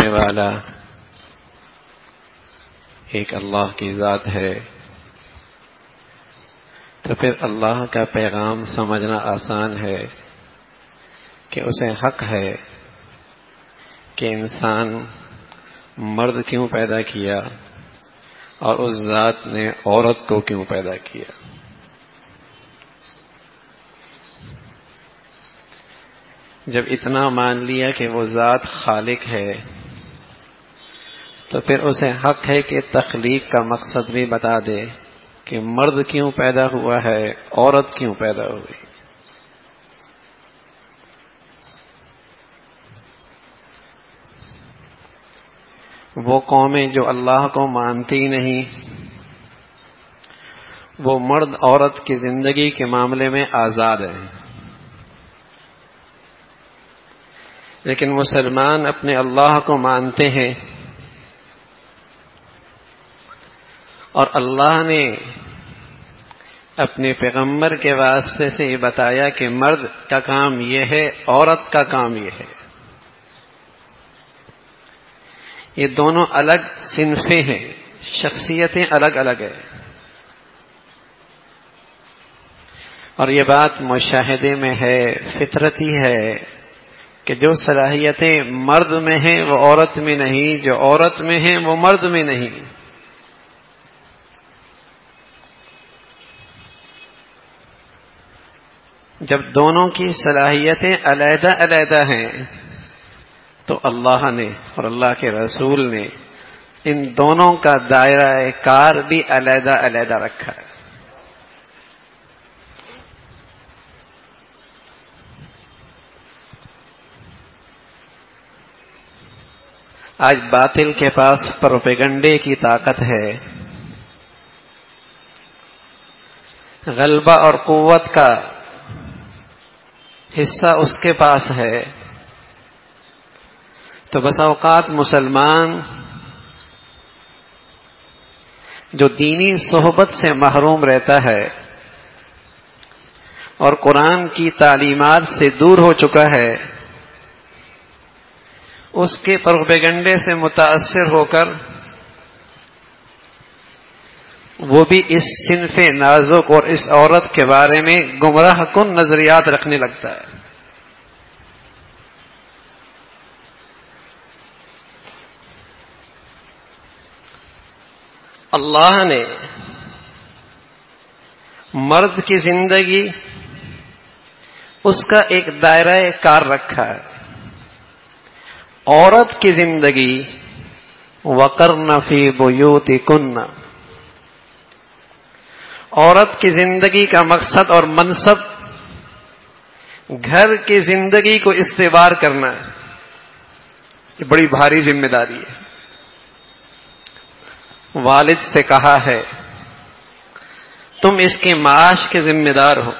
کرنے والا ایک اللہ کی ذات ہے، تو پھر اللہ کا پیغام سمجھنا آسان ہے کہ اسے حق ہے کہ انسان مرد کیوں پیدا کیا اور اس ذات نے عورت کو کیوں پیدا کیا۔ جب اتنا مان لیا کہ وہ ذات خالق ہے تو پھر اسے حق ہے کہ تخلیق کا مقصد بھی بتا دے کہ مرد کیوں پیدا ہوا ہے، عورت کیوں پیدا ہوئی۔ وہ قومیں جو اللہ کو مانتی نہیں، وہ مرد عورت کی زندگی کے معاملے میں آزاد ہیں، لیکن مسلمان اپنے اللہ کو مانتے ہیں، اور اللہ نے اپنے پیغمبر کے واسطے سے یہ بتایا کہ مرد کا کام یہ ہے، عورت کا کام یہ ہے۔ یہ دونوں الگ صنفیں ہیں، شخصیتیں الگ الگ ہیں، اور یہ بات مشاہدے میں ہے، فطرتی ہے کہ جو صلاحیتیں مرد میں ہیں وہ عورت میں نہیں، جو عورت میں ہیں وہ مرد میں نہیں۔ جب دونوں کی صلاحیتیں علیحدہ علیحدہ ہیں تو اللہ نے اور اللہ کے رسول نے ان دونوں کا دائرہ کار بھی علیحدہ علیحدہ رکھا ہے۔ آج باطل کے پاس پروپیگنڈے کی طاقت ہے، غلبہ اور قوت کا حصہ اس کے پاس ہے، تو بس اوقات مسلمان جو دینی صحبت سے محروم رہتا ہے اور قرآن کی تعلیمات سے دور ہو چکا ہے، اس کے پروپیگنڈے سے متاثر ہو کر وہ بھی اس صنف نازک اور اس عورت کے بارے میں گمراہ کن نظریات رکھنے لگتا ہے۔ اللہ نے مرد کی زندگی اس کا ایک دائرہ کار رکھا ہے، عورت کی زندگی وَقَرْنَ فِي بُيُوتِكُنَّ، عورت کی زندگی کا مقصد اور منصب گھر کی زندگی کو استوار کرنا ہے۔ یہ بڑی بھاری ذمہ داری ہے۔ والد سے کہا ہے تم اس کے معاش کے ذمہ دار ہو،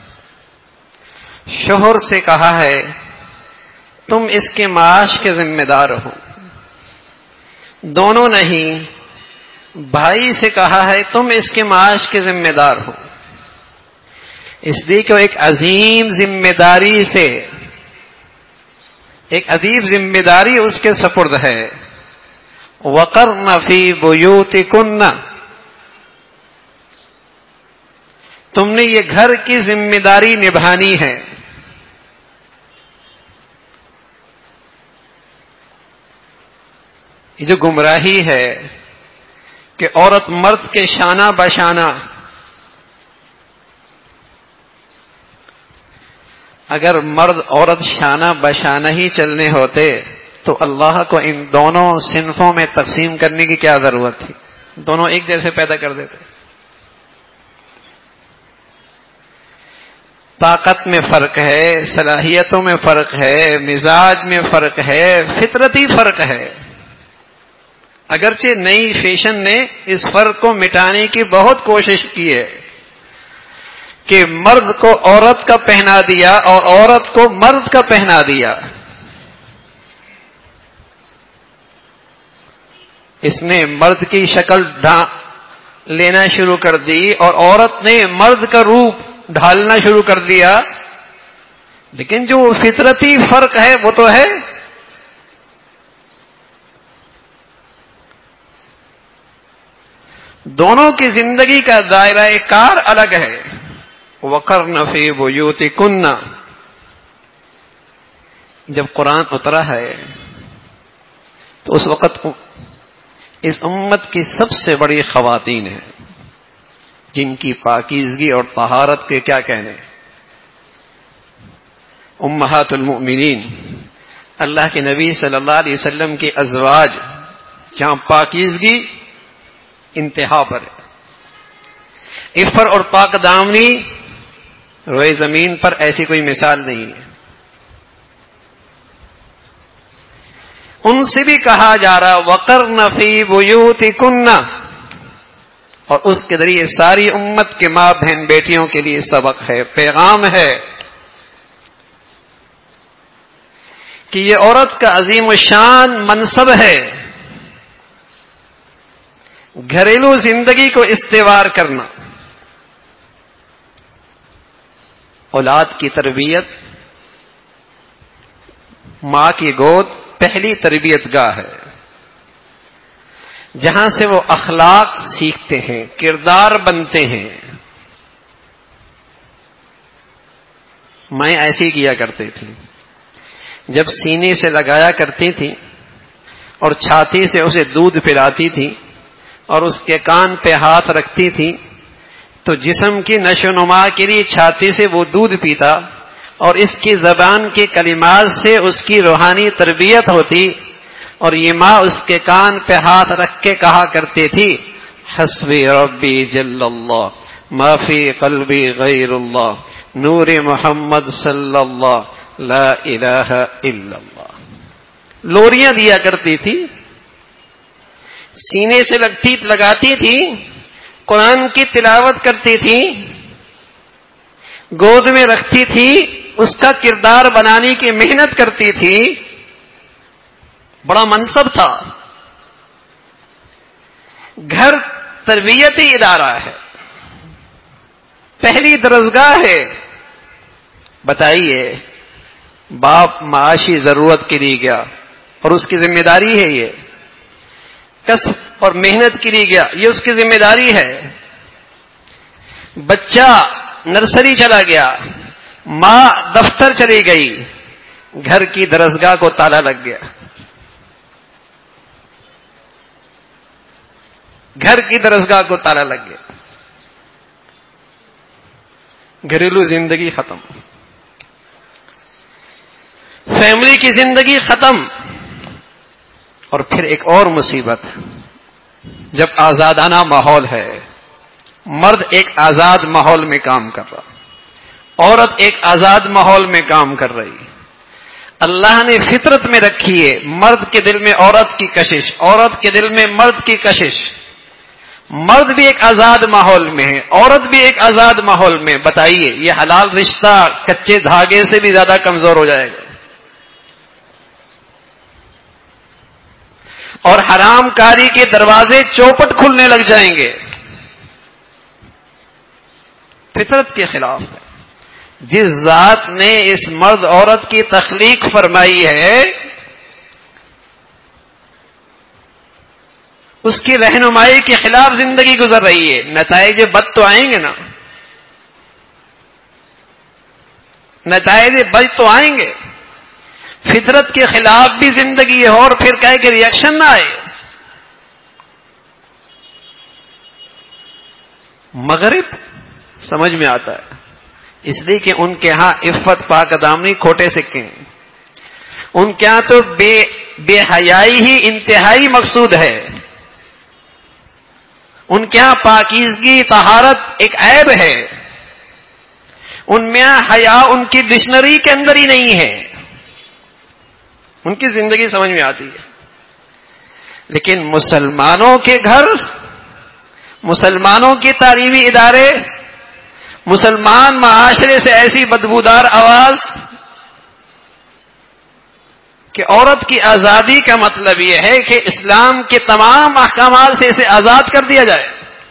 شوہر سے کہا ہے تم اس کے معاش کے ذمہ دار ہو، دونوں نہیں، بھائی سے کہا ہے تم اس کے معاش کے ذمہ دار ہو، اس لیے کہ ایک عظیم ذمہ داری سے، ایک عظیم ذمہ داری اس کے سپرد ہے۔ وَقَرْنَ فِي بُيُوتِكُنَّ، تم نے یہ گھر کی ذمہ داری نبھانی ہے۔ یہ جو گمراہی ہے کہ عورت مرد کے شانہ بشانہ، اگر مرد عورت شانہ بشانہ ہی چلنے ہوتے تو اللہ کو ان دونوں صنفوں میں تقسیم کرنے کی کیا ضرورت تھی؟ دونوں ایک جیسے پیدا کر دیتے۔ طاقت میں فرق ہے، صلاحیتوں میں فرق ہے، مزاج میں فرق ہے، فطرتی فرق ہے۔ اگرچہ نئی فیشن نے اس فرق کو مٹانے کی بہت کوشش کی ہے کہ مرد کو عورت کا پہنا دیا اور عورت کو مرد کا پہنا دیا۔ اس نے مرد کی شکل لینا شروع کر دی اور عورت نے مرد کا روپ ڈھالنا شروع کر دیا، لیکن جو فطرتی فرق ہے وہ تو ہے۔ دونوں کی زندگی کا دائرہ کار الگ ہے. وقرن فی بیوتکن، جب قرآن اترا ہے تو اس وقت اس امت کی سب سے بڑی خواتین ہیں جن کی پاکیزگی اور طہارت کے کیا کہنے. امہات المؤمنین، اللہ کے نبی صلی اللہ علیہ وسلم کی ازواج، جہاں پاکیزگی انتہا پر ہے. عفت اور پاک دامنی روئے زمین پر ایسی کوئی مثال نہیں ہے. ان سے بھی کہا جا رہا وقرن فی بیوتکن، اور اس کے ذریعے ساری امت کے ماں بہن بیٹیوں کے لیے سبق ہے، پیغام ہے کہ یہ عورت کا عظیم الشان منصب ہے گھریلو زندگی کو استوار کرنا. اولاد کی تربیت، ماں کی گود پہلی تربیت گاہ ہے جہاں سے وہ اخلاق سیکھتے ہیں، کردار بنتے ہیں. میں ایسے ہی کیا کرتے تھی، جب سینے سے لگایا کرتی تھی اور چھاتی سے اسے دودھ پلاتی تھی اور اس کے کان پہ ہاتھ رکھتی تھی تو جسم کی نشو و نما کے لیے چھاتی سے وہ دودھ پیتا اور اس کی زبان کے کلمات سے اس کی روحانی تربیت ہوتی. اور یہ ماں اس کے کان پہ ہاتھ رکھ کے کہا کرتی تھی حسبی ربی جل اللہ ما فی قلبی غیر اللہ نور محمد صلی اللہ لا الہ الا اللہ. لوریاں دیا کرتی تھی، سینے سے لگاتی تھی، قرآن کی تلاوت کرتی تھی، گود میں رکھتی تھی، اس کا کردار بنانے کی محنت کرتی تھی. بڑا منصب تھا. گھر تربیتی ادارہ ہے، پہلی درسگاہ ہے. بتائیے، باپ معاشی ضرورت کے لیے گیا اور اس کی ذمہ داری ہے، یہ کسب اور محنت کے لیے گیا، یہ اس کی ذمہ داری ہے. بچہ نرسری چلا گیا، ماں دفتر چلی گئی، گھر کی درسگاہ کو تالا لگ گیا. گھر کی درسگاہ کو تالا لگ گیا، گھریلو زندگی ختم، فیملی کی زندگی ختم. اور پھر ایک اور مصیبت، جب آزادانہ ماحول ہے، مرد ایک آزاد ماحول میں کام کر رہا، عورت ایک آزاد ماحول میں کام کر رہی. اللہ نے فطرت میں رکھی ہے مرد کے دل میں عورت کی کشش، عورت کے دل میں مرد کی کشش. مرد بھی ایک آزاد ماحول میں ہے، عورت بھی ایک آزاد ماحول میں. بتائیے، یہ حلال رشتہ کچے دھاگے سے بھی زیادہ کمزور ہو جائے گا اور حرام کاری کے دروازے چوپٹ کھلنے لگ جائیں گے. فطرت کے خلاف ہے. جس ذات نے اس مرد عورت کی تخلیق فرمائی ہے اس کی رہنمائی کے خلاف زندگی گزر رہی ہے. نتائج بد تو آئیں گے نا، نتائج بد تو آئیں گے. فطرت کے خلاف بھی زندگی ہے اور پھر کہے کہ ریئیکشن نہ آئے. مغرب سمجھ میں آتا ہے، اس لیے کہ ان کے ہاں عفت پاک دامنی کھوٹے سکے ہیں. ان کے ہاں تو بے حیائی ہی انتہائی مقصود ہے. ان کے ہاں پاکیزگی طہارت ایک عیب ہے. ان میں حیا ان کی ڈکشنری کے اندر ہی نہیں ہے. ان کی زندگی سمجھ میں آتی ہے. لیکن مسلمانوں کے گھر، مسلمانوں کی تعلیمی ادارے، مسلمان معاشرے سے ایسی بدبودار آواز کہ عورت کی آزادی کا مطلب یہ ہے کہ اسلام کے تمام احکامات سے اسے آزاد کر دیا جائے.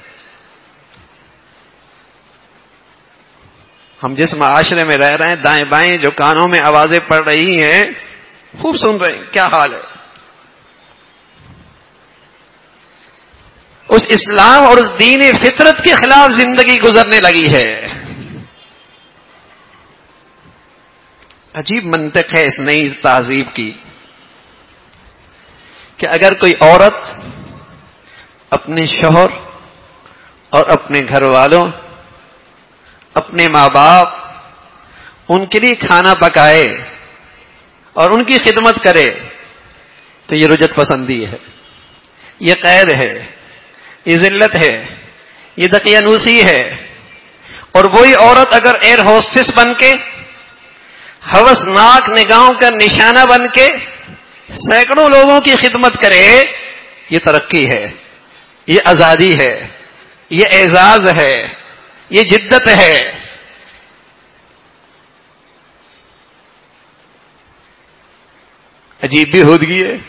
ہم جس معاشرے میں رہ رہے ہیں، دائیں بائیں جو کانوں میں آوازیں پڑ رہی ہیں خوب سن رہے ہیں کیا حال ہے. اس اسلام اور اس دین فطرت کے خلاف زندگی گزرنے لگی ہے. عجیب منطق ہے اس نئی تہذیب کی کہ اگر کوئی عورت اپنے شوہر اور اپنے گھر والوں، اپنے ماں باپ، ان کے لیے کھانا پکائے اور ان کی خدمت کرے تو یہ رجعت پسندی ہے، یہ قید ہے، یہ ذلت ہے، یہ دقیانوسی ہے. اور وہی عورت اگر ایئر ہوسٹس بن کے، ہوسناک نگاہوں کا نشانہ بن کے سینکڑوں لوگوں کی خدمت کرے، یہ ترقی ہے، یہ آزادی ہے، یہ اعزاز ہے، یہ جدت ہے. عجیب بھی ہودگی ہے.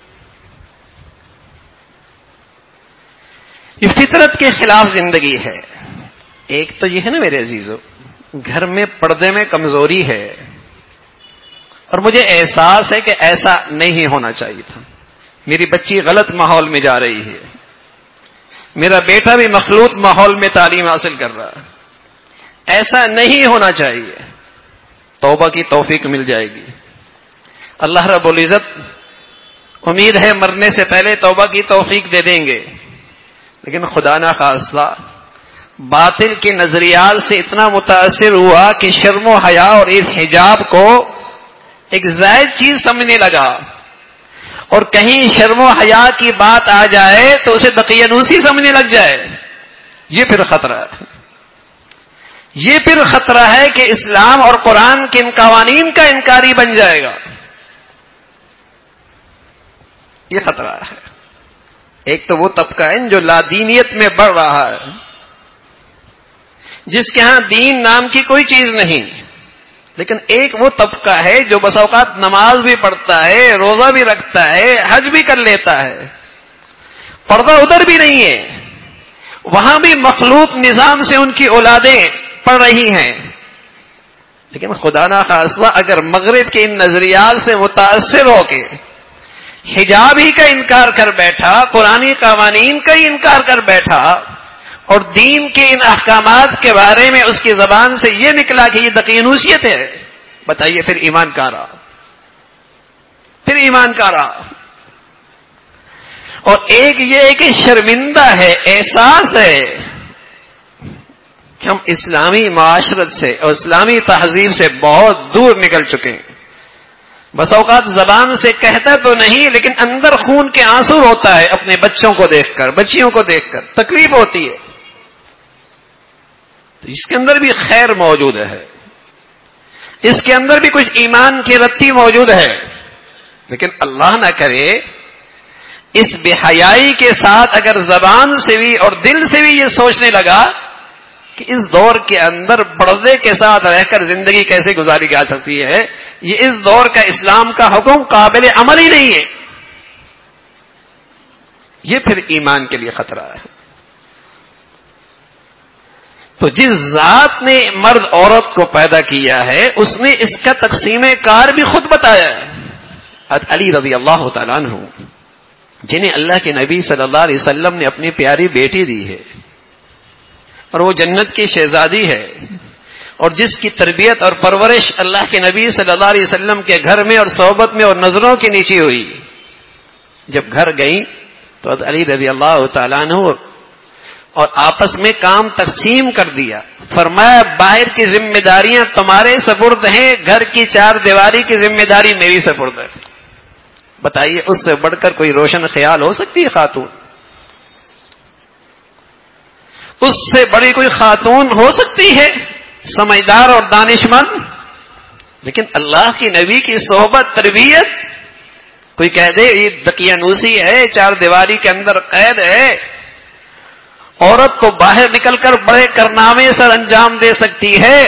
یہ فطرت کے خلاف زندگی ہے. ایک تو یہ ہے نا میرے عزیزو، گھر میں پردے میں کمزوری ہے اور مجھے احساس ہے کہ ایسا نہیں ہونا چاہیے تھا. میری بچی غلط ماحول میں جا رہی ہے، میرا بیٹا بھی مخلوط ماحول میں تعلیم حاصل کر رہا ہے. ایسا نہیں ہونا چاہیے. توبہ کی توفیق مل جائے گی. اللہ رب العزت امید ہے مرنے سے پہلے توبہ کی توفیق دے دیں گے. لیکن خدا نہ خواستہ باطل کے نظریات سے اتنا متاثر ہوا کہ شرم و حیا اور اس حجاب کو ایک زائد چیز سمجھنے لگا، اور کہیں شرم و حیا کی بات آ جائے تو اسے دقیانوسی سمجھنے لگ جائے. یہ پھر خطرہ ہے. یہ پھر خطرہ ہے کہ اسلام اور قرآن کے ان قوانین کا انکاری بن جائے گا. یہ خطرہ ہے. ایک تو وہ طبقہ ہے جو لادینیت میں بڑھ رہا ہے، جس کے ہاں دین نام کی کوئی چیز نہیں. لیکن ایک وہ طبقہ ہے جو بس اوقات نماز بھی پڑھتا ہے، روزہ بھی رکھتا ہے، حج بھی کر لیتا ہے، پردہ ادھر بھی نہیں ہے، وہاں بھی مخلوط نظام سے ان کی اولادیں پڑھ رہی ہیں. لیکن خدا نہ خواستہ اگر مغرب کے ان نظریات سے متاثر ہو کے حجاب ہی کا انکار کر بیٹھا، قرآنی قوانین کا ہی انکار کر بیٹھا، اور دین کے ان احکامات کے بارے میں اس کی زبان سے یہ نکلا کہ یہ دقیانوسیت ہے، بتائیے پھر ایمان کہاں رہا؟ پھر ایمان کہاں رہا؟ اور ایک یہ کہ شرمندہ ہے، احساس ہے کہ ہم اسلامی معاشرت سے اور اسلامی تہذیب سے بہت دور نکل چکے ہیں. بس اوقات زبان سے کہتا تو نہیں، لیکن اندر خون کے آنسو ہوتا ہے اپنے بچوں کو دیکھ کر، بچیوں کو دیکھ کر تکلیف ہوتی ہے. تو اس کے اندر بھی خیر موجود ہے، اس کے اندر بھی کچھ ایمان کی رتی موجود ہے. لیکن اللہ نہ کرے اس بے حیائی کے ساتھ اگر زبان سے بھی اور دل سے بھی یہ سوچنے لگا کہ اس دور کے اندر پردے کے ساتھ رہ کر زندگی کیسے گزاری جا سکتی ہے، یہ اس دور کا اسلام کا حکم قابل عمل ہی نہیں ہے، یہ پھر ایمان کے لیے خطرہ ہے. تو جس ذات نے مرد عورت کو پیدا کیا ہے اس نے اس کا تقسیم کار بھی خود بتایا ہے. حضرت علی رضی اللہ تعالیٰ عنہ جنہیں اللہ کے نبی صلی اللہ علیہ وسلم نے اپنی پیاری بیٹی دی ہے اور وہ جنت کی شہزادی ہے، اور جس کی تربیت اور پرورش اللہ کے نبی صلی اللہ علیہ وسلم کے گھر میں اور صحبت میں اور نظروں کے نیچے ہوئی. جب گھر گئی تو حضرت علی رضی اللہ تعالیٰ عنہ اور آپس میں کام تقسیم کر دیا. فرمایا باہر کی ذمہ داریاں تمہارے سپرد ہیں، گھر کی چار دیواری کی ذمہ داری میری سپرد ہے. بتائیے اس سے بڑھ کر کوئی روشن خیال ہو سکتی ہے خاتون؟ اس سے بڑی کوئی خاتون ہو سکتی ہے سمجھدار اور دانش مند؟ لیکن اللہ کی نبی کی صحبت تربیت، کوئی کہہ دے یہ دقیانوسی ہے، چار دیواری کے اندر قید ہے. عورت تو باہر نکل کر بڑے کارنامے سر انجام دے سکتی ہے.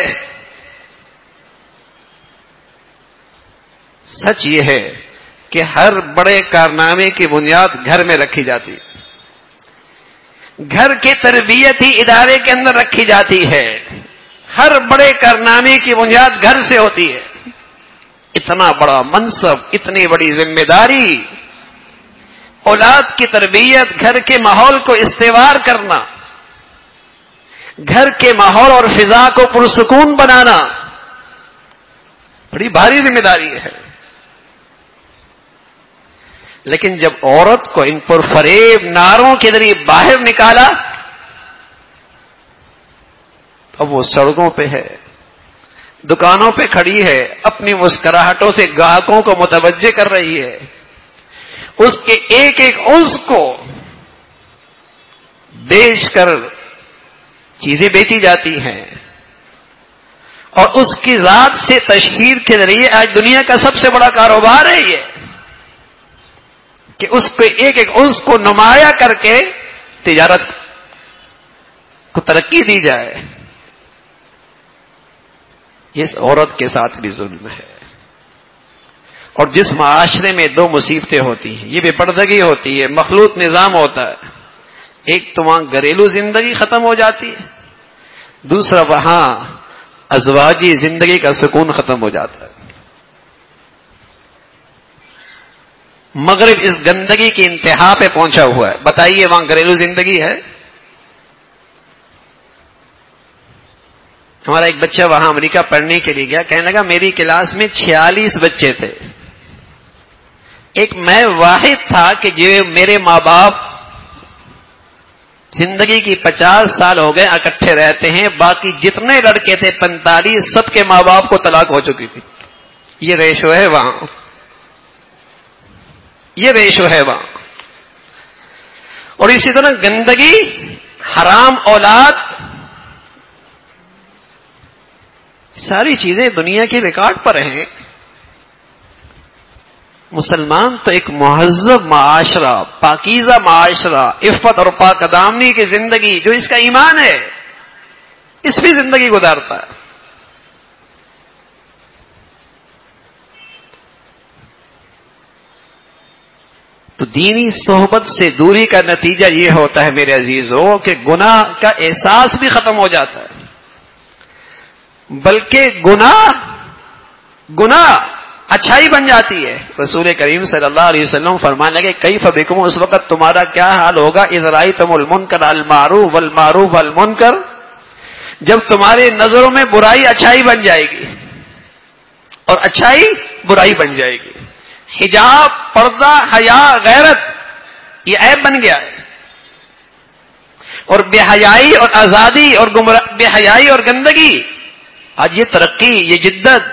سچ یہ ہے کہ ہر بڑے کارنامے کی بنیاد گھر میں رکھی جاتی، گھر کی تربیت ہی ادارے کے اندر رکھی جاتی ہے. ہر بڑے کارنامے کی بنیاد گھر سے ہوتی ہے. اتنا بڑا منصب، اتنی بڑی ذمہ داری اولاد کی تربیت، گھر کے ماحول کو استوار کرنا، گھر کے ماحول اور فضا کو پرسکون بنانا بڑی بھاری ذمہ داری ہے. لیکن جب عورت کو ان پرفریب نعروں کے ذریعے باہر نکالا، اب وہ سڑکوں پہ ہے، دکانوں پہ کھڑی ہے، اپنی مسکراہٹوں سے گاہکوں کو متوجہ کر رہی ہے، اس کے ایک ایک عضو کو بیچ کر چیزیں بیچی جاتی ہیں، اور اس کی ذات سے تشہیر کے ذریعے آج دنیا کا سب سے بڑا کاروبار ہے یہ کہ اس کو ایک ایک عضو کو نمایاں کر کے تجارت کو ترقی دی جائے. یہ اس عورت کے ساتھ بھی ظلم ہے. اور جس معاشرے میں دو مصیبتیں ہوتی ہیں، یہ بے پردگی ہوتی ہے، مخلوط نظام ہوتا ہے، ایک تو وہاں گھریلو زندگی ختم ہو جاتی ہے، دوسرا وہاں ازواجی زندگی کا سکون ختم ہو جاتا ہے. مغرب اس گندگی کی انتہا پہ پہنچا ہوا ہے. بتائیے وہاں گھریلو زندگی ہے؟ ہمارا ایک بچہ وہاں امریکہ پڑھنے کے لیے گیا، کہنے لگا میری کلاس میں 46 بچے تھے، ایک میں واحد تھا کہ جو میرے ماں باپ زندگی کی 50 سال ہو گئے اکٹھے رہتے ہیں، باقی جتنے لڑکے تھے 45 سب کے ماں باپ کو طلاق ہو چکی تھی. یہ ریشو ہے وہاں، یہ ریشو ہے وہاں. اور اسی طرح گندگی، حرام اولاد، ساری چیزیں دنیا کی ریکارڈ پر ہیں. مسلمان تو ایک مہذب معاشرہ، پاکیزہ معاشرہ، عفت اور پاک دامنی کی زندگی جو اس کا ایمان ہے، اس بھی زندگی گزارتا ہے. تو دینی صحبت سے دوری کا نتیجہ یہ ہوتا ہے میرے عزیزوں کہ گناہ کا احساس بھی ختم ہو جاتا ہے، بلکہ گناہ اچھائی بن جاتی ہے. رسول کریم صلی اللہ علیہ وسلم فرمانے لگے کیف بکم، اس وقت تمہارا کیا حال ہوگا، اذ رأیتم المنکر المعروف والمعروف المنکر، جب تمہارے نظروں میں برائی اچھائی بن جائے گی اور اچھائی برائی بن جائے گی. حجاب، پردہ، حیا، غیرت یہ عیب بن گیا ہے، اور بے حیائی اور آزادی اور بے حیائی اور گندگی، آج یہ ترقی، یہ جدت،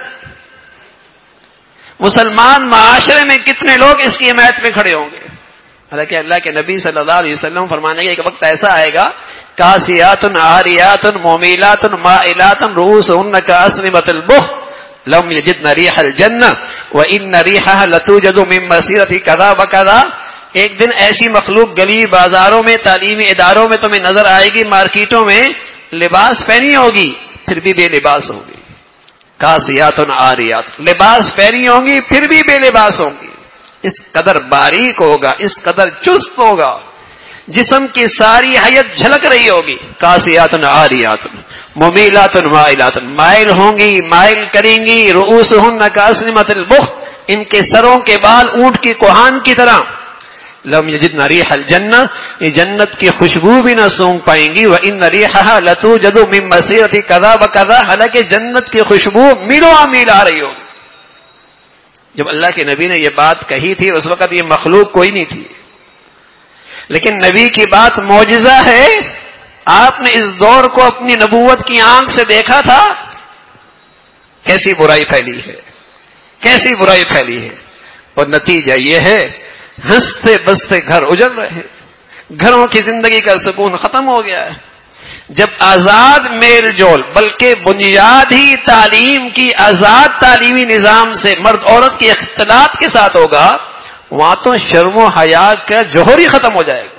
مسلمان معاشرے میں کتنے لوگ اس کی حمایت میں کھڑے ہوں گے. حالانکہ اللہ کے نبی صلی اللہ علیہ وسلم فرمانے کے ایک وقت ایسا آئے گا کاسیات عاریات مومیلات مائلات رؤوسهن کاسنمۃ البخت لم یجدن ریح الجنہ وان ریحها لتوجد من مسیرۃ کذا وکذا. ایک دن ایسی مخلوق گلی بازاروں میں، تعلیمی اداروں میں تمہیں نظر آئے گی، مارکیٹوں میں لباس پہنی ہوگی پھر بھی بے لباس ہوگی. کاسیات عاریات، لباس پہنی ہوں گی پھر بھی بے لباس ہوں گی. اس قدر باریک ہوگا، اس قدر چست ہوگا، جسم کی ساری حیت جھلک رہی ہوگی. کاسیات عاریات ممیلات مائلات، مائل ہوں گی، مائل کریں گی. رؤوسهن کاسنمۃ البخت، ان کے سروں کے بال اونٹ کی کوہان کی طرح. لم یجدن ریح الجنہ، یہ جنت کی خوشبو بھی نہ سونگ پائیں گی. وان ریحها لتوجد من مسیرۃ کذا وکذا، حالانکہ جنت کی خوشبو میلوں میل آ رہی ہوگی. جب اللہ کے نبی نے یہ بات کہی تھی اس وقت یہ مخلوق کوئی نہیں تھی، لیکن نبی کی بات معجزہ ہے. آپ نے اس دور کو اپنی نبوت کی آنکھ سے دیکھا تھا، کیسی برائی پھیلی ہے، کیسی برائی پھیلی ہے. اور نتیجہ یہ ہے ہنستے بستے گھر اجڑ رہے ہیں، گھروں کی زندگی کا سکون ختم ہو گیا ہے. جب آزاد میل جول، بلکہ بنیاد ہی تعلیم کی آزاد تعلیمی نظام سے مرد عورت کے اختلاط کے ساتھ ہوگا، وہاں تو شرم و حیا کا جوہر ہی ختم ہو جائے گا.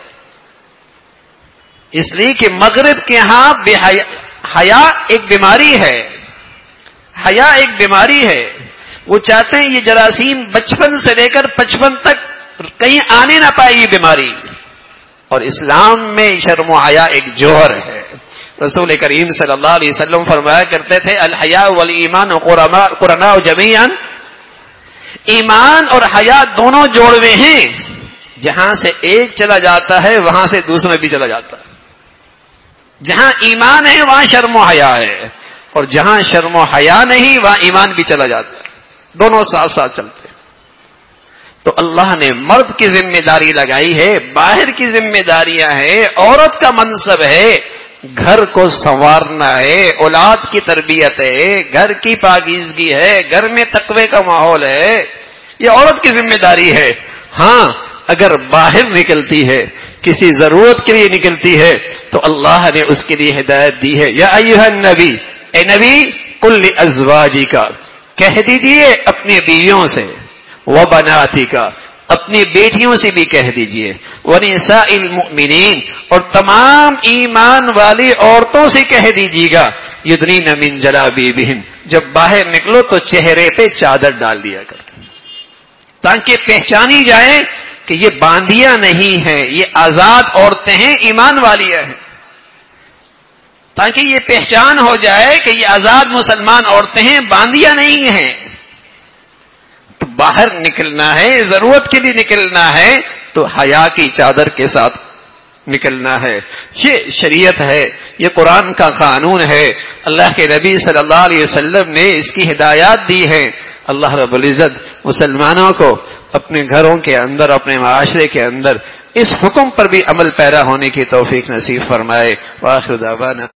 اس لیے کہ مغرب کے ہاں بے حیا ایک بیماری ہے، حیا ایک بیماری ہے. وہ چاہتے ہیں یہ جراثیم بچپن سے لے کر 55 تک کہیں آنے نہ پائے یہ بیماری. اور اسلام میں شرم و حیا ایک جوہر ہے. رسول کریم صلی اللہ علیہ وسلم فرمایا کرتے تھے الحیاء والایمان قرناء جمیعا، ایمان اور حیا دونوں جوڑوے ہیں، جہاں سے ایک چلا جاتا ہے وہاں سے دوسرا بھی چلا جاتا ہے. جہاں ایمان ہے وہاں شرم و حیا ہے، اور جہاں شرم و حیا نہیں وہاں ایمان بھی چلا جاتا ہے. دونوں ساتھ ساتھ چلتے ہیں. تو اللہ نے مرد کی ذمہ داری لگائی ہے، باہر کی ذمہ داریاں ہیں. عورت کا منصب ہے گھر کو سنوارنا ہے، اولاد کی تربیت ہے، گھر کی پاکیزگی ہے، گھر میں تقوی کا ماحول ہے. یہ عورت کی ذمہ داری ہے. ہاں اگر باہر نکلتی ہے، کسی ضرورت کے لیے نکلتی ہے، تو اللہ نے اس کے لیے ہدایت دی ہے. یا ایھا النبی، اے نبی، قل لازواجک، کہہ دیجئے اپنی بیویوں سے، وبناتک، اپنی بیٹیوں سے بھی کہہ دیجئے، ونساء المؤمنین، اور تمام ایمان والی عورتوں سے کہہ دیجیے گا، یدنین من جلابیبہن، جب باہر نکلو تو چہرے پہ چادر ڈال دیا کر، تاکہ پہچانی جائے کہ یہ باندیاں نہیں ہیں، یہ آزاد عورتیں ہیں، ایمان والیاں ہیں. تاکہ یہ پہچان ہو جائے کہ یہ آزاد مسلمان عورتیں ہیں، باندیاں نہیں ہیں. تو باہر نکلنا ہے، ضرورت کے لیے نکلنا ہے تو حیا کی چادر کے ساتھ نکلنا ہے. یہ شریعت ہے، یہ قرآن کا قانون ہے. اللہ کے نبی صلی اللہ علیہ وسلم نے اس کی ہدایات دی ہے. اللہ رب العزت مسلمانوں کو اپنے گھروں کے اندر، اپنے معاشرے کے اندر اس حکم پر بھی عمل پیرا ہونے کی توفیق نصیب فرمائے. وآخر دعوانا